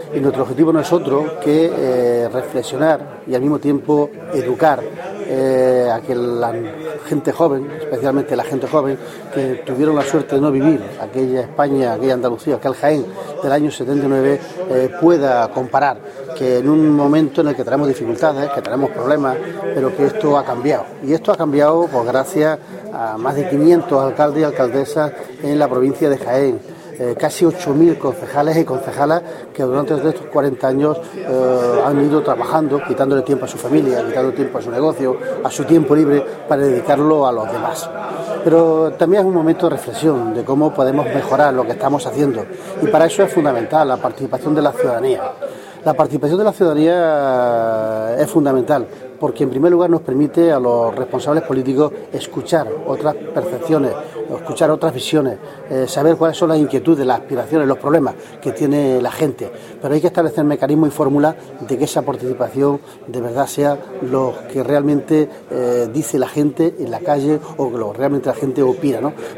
Y nuestro objetivo no es otro que reflexionar y al mismo tiempo educar a que la gente joven, especialmente la gente joven, que tuvieron la suerte de no vivir aquella España, aquella Andalucía, aquel Jaén del año 79, pueda comparar que en un momento en el que tenemos dificultades, que tenemos problemas, pero que esto ha cambiado. Y esto ha cambiado pues gracias a más de 500 alcaldes y alcaldesas en la provincia de Jaén. Casi 8.000 concejales y concejalas que durante estos 40 años han ido trabajando, quitándole tiempo a su familia, quitando tiempo a su negocio, a su tiempo libre para dedicarlo a los demás. Pero también es un momento de reflexión de cómo podemos mejorar lo que estamos haciendo y para eso es fundamental la participación de la ciudadanía. La participación de la ciudadanía es fundamental porque en primer lugar nos permite a los responsables políticos escuchar otras percepciones, escuchar otras visiones, saber cuáles son las inquietudes, las aspiraciones, los problemas que tiene la gente. Pero hay que establecer mecanismos y fórmulas de que esa participación de verdad sea lo que realmente dice la gente en la calle o lo que realmente la gente opina, ¿no?